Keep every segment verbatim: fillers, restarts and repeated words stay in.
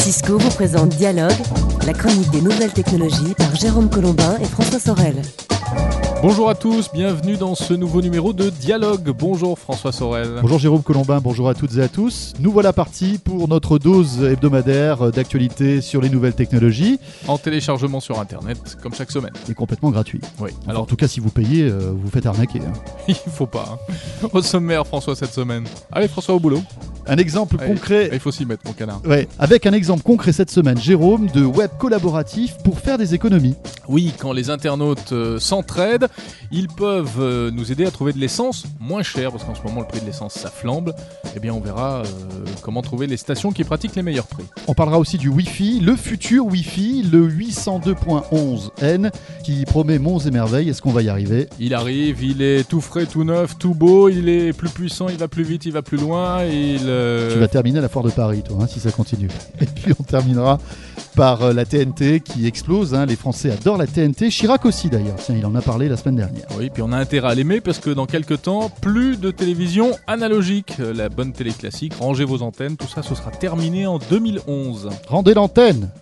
Cisco vous présente Dialogue, la chronique des nouvelles technologies par Jérôme Colombin et François Sorel. Bonjour à tous, bienvenue dans ce nouveau numéro de Dialogue. Bonjour François Sorel. Bonjour Jérôme Colombin, bonjour à toutes et à tous. Nous voilà partis pour notre dose hebdomadaire d'actualité sur les nouvelles technologies. En téléchargement sur Internet, comme chaque semaine. Et complètement gratuit. Oui. Alors, alors en tout cas, si vous payez, euh, vous vous faites arnaquer. Hein. Il faut pas. Hein. Au sommaire, François, cette semaine. Allez François, au boulot. Un exemple Allez, concret. Il faut s'y mettre, mon canard. Ouais, avec un exemple concret cette semaine, Jérôme, de web collaboratif pour faire des économies. Oui, quand les internautes euh, s'entraident, ils peuvent euh, nous aider à trouver de l'essence moins chère, parce qu'en ce moment le prix de l'essence ça flambe. Eh bien on verra euh, comment trouver les stations qui pratiquent les meilleurs prix. On parlera aussi du Wi-Fi, le futur Wi-Fi, le huit cent deux point onze N, qui promet monts et merveilles. Est-ce qu'on va y arriver ? Il arrive, il est tout frais, tout neuf, tout beau, il est plus puissant, il va plus vite, il va plus loin. Il, euh... Tu vas terminer à la foire de Paris, toi, hein, si ça continue. Et puis on terminera par euh, la T N T qui explose. Hein. Les Français adorent la T N T. Chirac aussi d'ailleurs. Tiens, il en a parlé la semaine dernière. Oui, puis on a intérêt à l'aimer parce que dans quelques temps, plus de télévision analogique. La bonne télé classique, rangez vos antennes, tout ça, ce sera terminé en deux mille onze. Rendez l'antenne.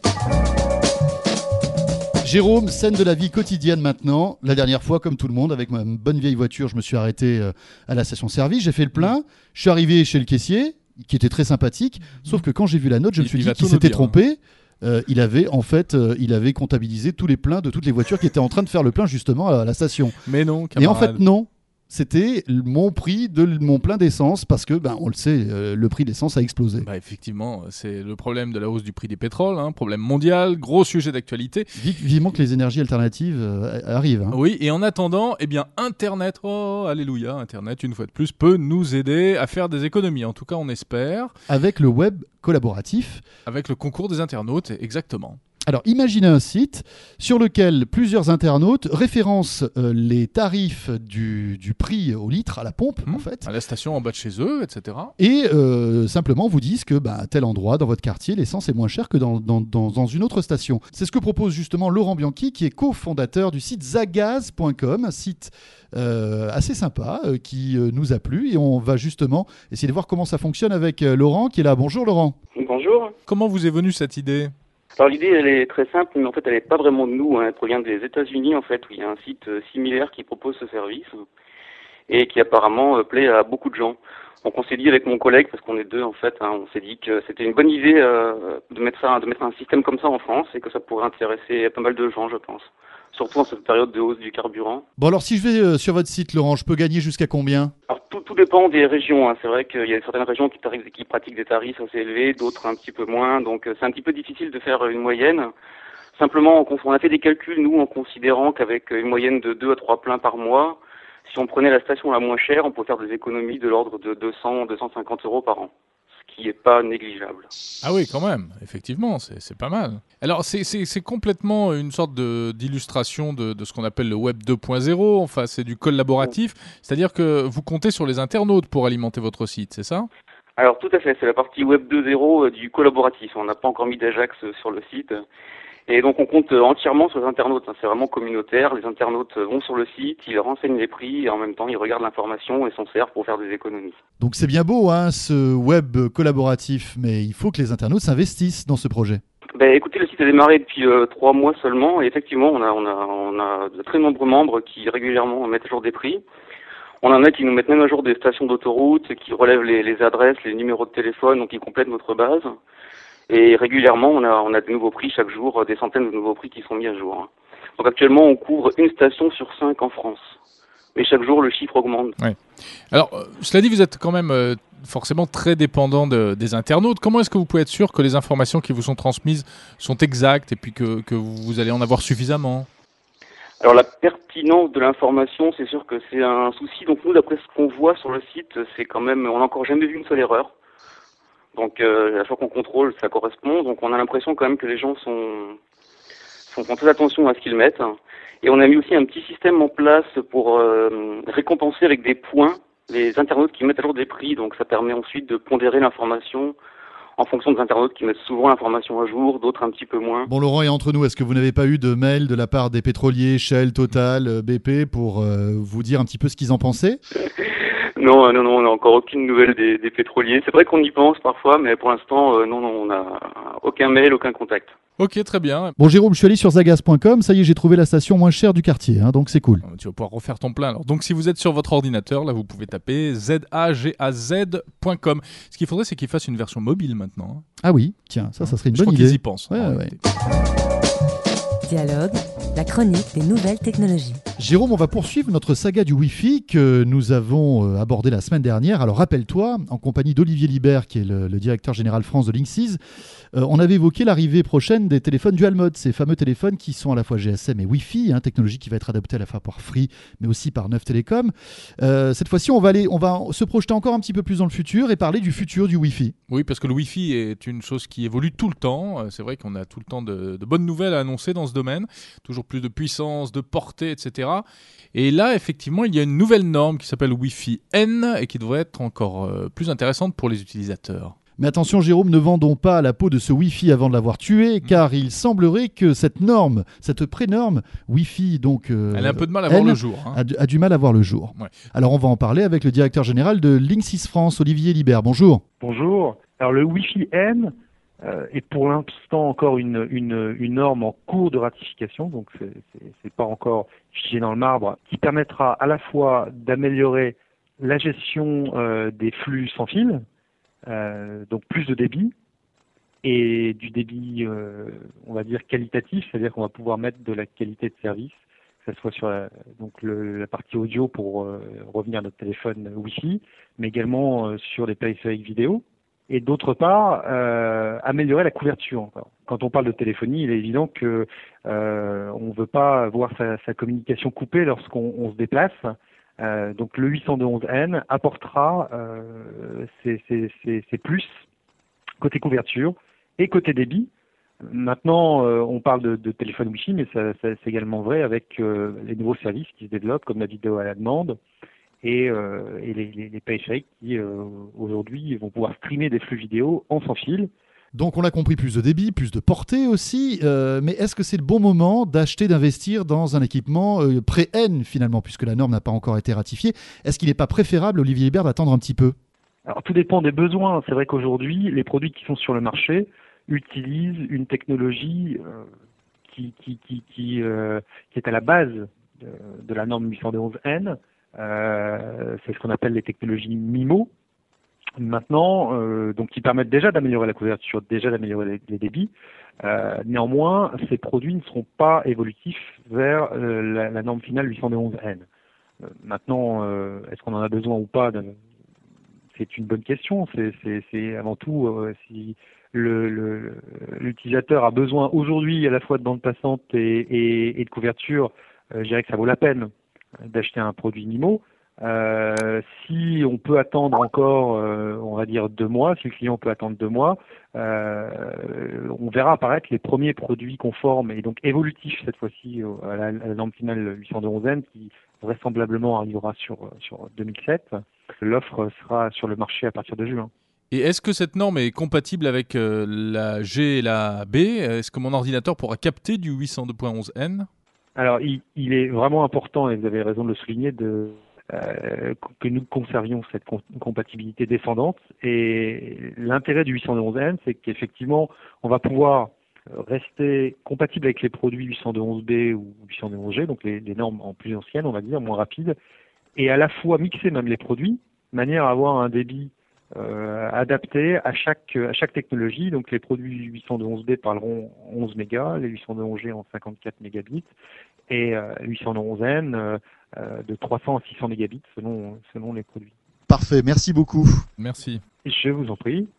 Jérôme, scène de la vie quotidienne maintenant. La dernière fois, comme tout le monde, avec ma bonne vieille voiture, je me suis arrêté euh, à la station-service, j'ai fait le plein, je suis arrivé chez le caissier, qui était très sympathique, sauf que quand j'ai vu la note, je me suis il, dit il qu'il s'était dire, trompé. Hein. Euh, il avait en fait, euh, il avait comptabilisé tous les pleins de toutes les voitures qui étaient en train de faire le plein justement à la station. Mais non, camarade. Et en fait non, c'était mon prix de mon plein d'essence parce que, ben, on le sait, euh, le prix de l'essence a explosé. Bah effectivement, c'est le problème de la hausse du prix des pétroles, hein, problème mondial, gros sujet d'actualité. Vive, vivement que les énergies alternatives euh, arrivent. Hein. Oui, et en attendant, eh bien Internet, oh alléluia, Internet une fois de plus peut nous aider à faire des économies. En tout cas, on espère. Avec le web collaboratif. Avec le concours des internautes, exactement. Alors, imaginez un site sur lequel plusieurs internautes référencent euh, les tarifs du, du prix au litre à la pompe, mmh, en fait. À la station en bas de chez eux, et cetera. Et euh, simplement vous disent que bah, à tel endroit, dans votre quartier, l'essence est moins chère que dans, dans, dans, dans une autre station. C'est ce que propose justement Laurent Bianchi, qui est cofondateur du site zagaz point com, un site euh, assez sympa euh, qui euh, nous a plu. Et on va justement essayer de voir comment ça fonctionne avec euh, Laurent, qui est là. Bonjour Laurent. Bonjour. Comment vous est venue cette idée ? Alors l'idée elle est très simple, mais en fait elle n'est pas vraiment de nous, hein. Elle provient des États-Unis en fait, où il y a un site euh, similaire qui propose ce service et qui apparemment euh, plaît à beaucoup de gens. Donc on s'est dit avec mon collègue, parce qu'on est deux en fait, hein, on s'est dit que c'était une bonne idée euh, de mettre ça, de mettre un système comme ça en France et que ça pourrait intéresser pas mal de gens, je pense. Surtout en cette période de hausse du carburant. Bon alors si je vais euh, sur votre site Laurent, je peux gagner jusqu'à combien ? Alors tout, tout dépend des régions, hein. C'est vrai qu'il y a certaines régions qui, tarif, qui pratiquent des tarifs assez élevés, d'autres un petit peu moins, donc euh, c'est un petit peu difficile de faire une moyenne. Simplement, on, on a fait des calculs, nous, en considérant qu'avec une moyenne de deux à trois pleins par mois, si on prenait la station la moins chère, on peut faire des économies de l'ordre de deux cents à deux cent cinquante euros par an. Qui n'est pas négligeable. Ah oui, quand même, effectivement, c'est, c'est pas mal. Alors, c'est, c'est, c'est complètement une sorte de, d'illustration de, de ce qu'on appelle le web deux point zéro, enfin, c'est du collaboratif, c'est-à-dire que vous comptez sur les internautes pour alimenter votre site, c'est ça ? Alors, tout à fait, c'est la partie web deux point zéro du collaboratif. On n'a pas encore mis d'Ajax sur le site. Et donc on compte entièrement sur les internautes, c'est vraiment communautaire, les internautes vont sur le site, ils renseignent les prix et en même temps ils regardent l'information et s'en servent pour faire des économies. Donc c'est bien beau hein, ce web collaboratif, mais il faut que les internautes s'investissent dans ce projet. Ben, écoutez, le site a démarré depuis euh, trois mois seulement et effectivement on a, on, a, on a de très nombreux membres qui régulièrement mettent à jour des prix. On en a qui nous mettent même à jour des stations d'autoroute, qui relèvent les, les adresses, les numéros de téléphone, donc qui complètent notre base. Et régulièrement, on a, on a de nouveaux prix chaque jour, des centaines de nouveaux prix qui sont mis à jour. Donc actuellement, on couvre une station sur cinq en France. Mais chaque jour, le chiffre augmente. Ouais. Alors, euh, cela dit, vous êtes quand même euh, forcément très dépendant de, des internautes. Comment est-ce que vous pouvez être sûr que les informations qui vous sont transmises sont exactes et puis que, que vous allez en avoir suffisamment ? Alors la pertinence de l'information, c'est sûr que c'est un souci. Donc nous, d'après ce qu'on voit sur le site, c'est quand même, on n'a encore jamais vu une seule erreur. Donc euh, à chaque fois qu'on contrôle, ça correspond. Donc on a l'impression quand même que les gens sont, sont font très attention à ce qu'ils mettent. Et on a mis aussi un petit système en place pour euh, récompenser avec des points les internautes qui mettent à jour des prix. Donc ça permet ensuite de pondérer l'information en fonction des internautes qui mettent souvent l'information à jour, d'autres un petit peu moins. Bon Laurent, et entre nous, est-ce que vous n'avez pas eu de mail de la part des pétroliers, Shell, Total, B P, pour euh, vous dire un petit peu ce qu'ils en pensaient ? Non, non, non, on n'a encore aucune nouvelle des, des pétroliers. C'est vrai qu'on y pense parfois, mais pour l'instant, euh, non, non, on n'a aucun mail, aucun contact. Ok, très bien. Bon, Jérôme, je suis allé sur zagaz point com. Ça y est, j'ai trouvé la station moins chère du quartier, hein, donc c'est cool. Tu vas pouvoir refaire ton plein. Alors, donc, si vous êtes sur votre ordinateur, là, vous pouvez taper zagaz point com. Ce qu'il faudrait, c'est qu'il fasse une version mobile maintenant. Ah oui, tiens, ça, ça serait une Je bonne crois idée. qu'ils y pensent. Ouais, en ouais. réalité. Dialogue, la chronique des nouvelles technologies. Jérôme, on va poursuivre notre saga du Wi-Fi que nous avons euh, abordé la semaine dernière. Alors rappelle-toi, en compagnie d'Olivier Libert, qui est le, le directeur général France de Linksys, euh, on avait évoqué l'arrivée prochaine des téléphones dual mode, ces fameux téléphones qui sont à la fois G S M et Wi-Fi, hein, technologie qui va être adoptée à la fois par Free, mais aussi par Neuf Télécom. Euh, cette fois-ci, on va, aller, on va se projeter encore un petit peu plus dans le futur et parler du futur du Wi-Fi. Oui, parce que le Wi-Fi est une chose qui évolue tout le temps. Euh, C'est vrai qu'on a tout le temps de, de bonnes nouvelles à annoncer dans ce domaine. Toujours plus de puissance, de portée, et cetera. Et là, effectivement, il y a une nouvelle norme qui s'appelle Wi-Fi N et qui devrait être encore euh, plus intéressante pour les utilisateurs. Mais attention Jérôme, ne vendons pas la peau de ce Wi-Fi avant de l'avoir tué, car il semblerait que cette norme, cette pré-norme Wi-Fi, donc euh, Elle a un peu de mal à voir N, le jour. Hein. a, du, a du mal à voir le jour. Ouais. Alors on va en parler avec le directeur général de Linksys France, Olivier Libert. Bonjour. Bonjour. Alors le Wi-Fi N euh, est pour l'instant encore une, une, une norme en cours de ratification, donc c'est, c'est, c'est pas encore figé dans le marbre, qui permettra à la fois d'améliorer la gestion euh, des flux sans fil, euh, donc plus de débit, et du débit, euh, on va dire, qualitatif, c'est-à-dire qu'on va pouvoir mettre de la qualité de service, que ce soit sur la, donc le, la partie audio pour euh, revenir à notre téléphone Wi-Fi, mais également euh, sur les périphériques vidéo. Et d'autre part, euh, améliorer la couverture. Quand on parle de téléphonie, il est évident que euh, on ne veut pas voir sa, sa communication coupée lorsqu'on on se déplace. Euh, donc le huit cent onze N apportera euh, ces, ces, ces, ces plus côté couverture et côté débit. Maintenant, euh, on parle de, de téléphone Wi-Fi, mais ça, ça, c'est également vrai avec euh, les nouveaux services qui se développent, comme la vidéo à la demande, et, euh, et les, les, les périphériques qui, euh, aujourd'hui, vont pouvoir streamer des flux vidéo en sans fil. Donc on l'a compris, plus de débit, plus de portée aussi, euh, mais est-ce que c'est le bon moment d'acheter, d'investir dans un équipement euh, pré-N finalement, puisque la norme n'a pas encore été ratifiée? Est-ce qu'il n'est pas préférable, Olivier Libert, d'attendre un petit peu? Alors tout dépend des besoins. C'est vrai qu'aujourd'hui, les produits qui sont sur le marché utilisent une technologie euh, qui, qui, qui, qui, euh, qui est à la base de, de la norme huit cent onze N. Euh, c'est ce qu'on appelle les technologies MIMO. Maintenant, euh, donc qui permettent déjà d'améliorer la couverture, déjà d'améliorer les, les débits. Euh, néanmoins, ces produits ne seront pas évolutifs vers euh, la, la norme finale huit cent onze N. Euh, maintenant, euh, est-ce qu'on en a besoin ou pas de, c'est une bonne question. C'est, c'est, c'est avant tout euh, si le, le, l'utilisateur a besoin aujourd'hui à la fois de bande passante et, et, et de couverture, euh, je dirais que ça vaut la peine d'acheter un produit MIMO. Euh, si on peut attendre encore, euh, on va dire deux mois, si le client peut attendre deux mois, euh, on verra apparaître les premiers produits conformes et donc évolutifs cette fois-ci à la, à la norme finale huit cent onze N qui vraisemblablement arrivera sur, sur deux mille sept. L'offre sera sur le marché à partir de juin. Et est-ce que cette norme est compatible avec euh, la G et la B? Est-ce que mon ordinateur pourra capter du huit cent deux point onze N? Alors, il, il est vraiment important, et vous avez raison de le souligner, de, euh, que nous conservions cette com- compatibilité descendante. Et l'intérêt du huit cent onze N, c'est qu'effectivement, on va pouvoir rester compatible avec les produits huit cent onze B ou huit cent onze G, donc les, les normes en plus anciennes, on va dire, moins rapides, et à la fois mixer même les produits, de manière à avoir un débit euh, adapté à chaque, à chaque technologie. Donc les produits huit cent onze B parleront onze mégas, les huit cent onze G en cinquante-quatre mégabits, et euh, huit cent onze N euh, euh, de trois cents à six cents mégabits selon, selon les produits. Parfait, merci beaucoup. Merci. Je vous en prie.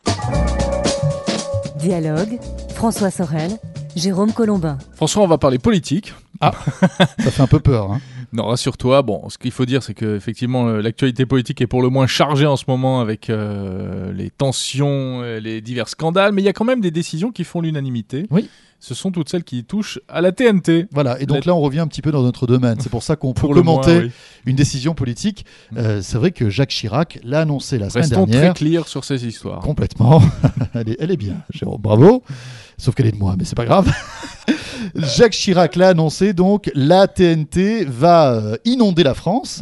Dialogue, François Sorel, Jérôme Colombin. François, on va parler politique. Ah, ça fait un peu peur. Hein. Non, rassure-toi. Bon, ce qu'il faut dire, c'est que effectivement, euh, l'actualité politique est pour le moins chargée en ce moment avec euh, les tensions, euh, les divers scandales, mais il y a quand même des décisions qui font l'unanimité. Oui. Ce sont toutes celles qui touchent à la T N T. Voilà, et donc La... là on revient un petit peu dans notre domaine. C'est pour ça qu'on peut Pour le commenter moins, oui. une décision politique. Euh, c'est vrai que Jacques Chirac l'a annoncé la semaine Restons dernière. très clairs sur ces histoires. Complètement. elle, est, elle est bien, Jérôme, bravo. Sauf qu'elle est de moi, mais c'est pas grave. Jacques Chirac l'a annoncé, donc la T N T va euh, inonder la France. Ouais.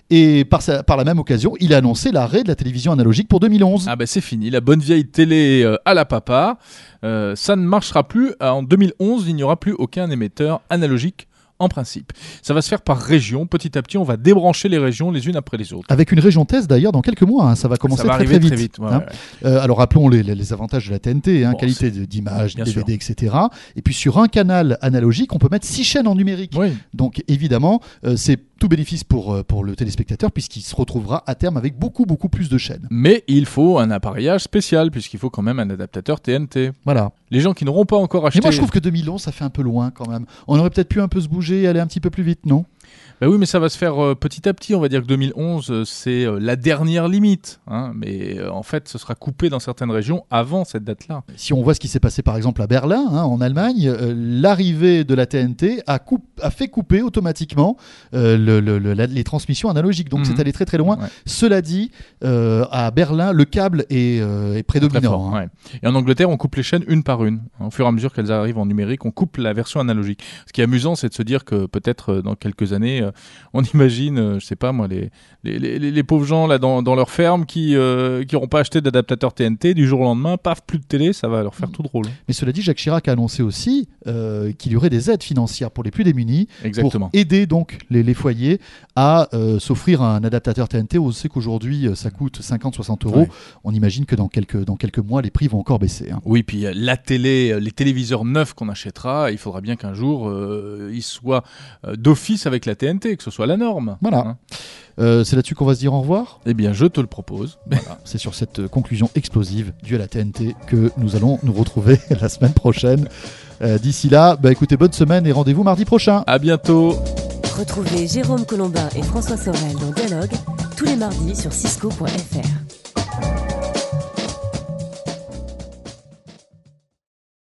Et par, sa, par la même occasion, il a annoncé l'arrêt de la télévision analogique pour deux mille onze. Ah ben c'est fini, la bonne vieille télé euh, à la papa, euh, ça ne marchera plus. En deux mille onze, il n'y aura plus aucun émetteur analogique. En principe, ça va se faire par région. Petit à petit, on va débrancher les régions les unes après les autres. Avec une région test d'ailleurs dans quelques mois, hein, ça va commencer ça va très, arriver très vite. Très vite ouais, hein. ouais, ouais. Euh, alors rappelons les, les, les avantages de la T N T, hein, bon, qualité de, d'image, Bien D V D, sûr. et cetera. Et puis sur un canal analogique, on peut mettre six chaînes en numérique. Oui. Donc évidemment, euh, c'est tout bénéfice pour, euh, pour le téléspectateur puisqu'il se retrouvera à terme avec beaucoup beaucoup plus de chaînes. Mais il faut un appareillage spécial puisqu'il faut quand même un adaptateur T N T. Voilà. Les gens qui n'auront pas encore acheté... Mais moi je trouve que deux mille onze ça fait un peu loin quand même. On aurait peut-être pu un peu se bouger et aller un petit peu plus vite, non ? Ben oui, mais ça va se faire euh, petit à petit. On va dire que deux mille onze, euh, c'est euh, la dernière limite. Hein, mais euh, en fait, ce sera coupé dans certaines régions avant cette date-là. Si on voit ce qui s'est passé par exemple à Berlin, hein, en Allemagne, euh, l'arrivée de la T N T a, coup- a fait couper automatiquement euh, le, le, le, la, les transmissions analogiques. Donc Mhm. c'est allé très très loin. Ouais. Cela dit, euh, à Berlin, le câble est, euh, est Très prédominant. fort, hein. ouais. Et en Angleterre, on coupe les chaînes une par une. Au fur et à mesure qu'elles arrivent en numérique, on coupe la version analogique. Ce qui est amusant, c'est de se dire que peut-être euh, dans quelques années, euh, on imagine, euh, je sais pas moi, les, les, les, les pauvres gens là dans, dans leur ferme qui euh, qui n'auront pas acheté d'adaptateur T N T, du jour au lendemain, paf, plus de télé, ça va leur faire tout drôle. Mais cela dit, Jacques Chirac a annoncé aussi euh, qu'il y aurait des aides financières pour les plus démunis, Exactement. pour aider donc les, les foyers à euh, s'offrir un adaptateur T N T. On sait qu'aujourd'hui, euh, ça coûte cinquante à soixante euros. Ouais. On imagine que dans quelques, dans quelques mois, les prix vont encore baisser. Hein. Oui, puis euh, la télé, euh, les téléviseurs neufs qu'on achètera, il faudra bien qu'un jour euh, ils soient euh, d'office avec la T N T, que ce soit la norme. Voilà. Hein. Euh, c'est là-dessus qu'on va se dire au revoir. Eh bien, je te le propose. Voilà. C'est sur cette euh, conclusion explosive due à la T N T que nous allons nous retrouver la semaine prochaine. Euh, d'ici là, bah, écoutez, bonne semaine et rendez-vous mardi prochain. À bientôt. Retrouvez Jérôme Colombin et François Sorel dans Dialogue tous les mardis sur cisco point f r.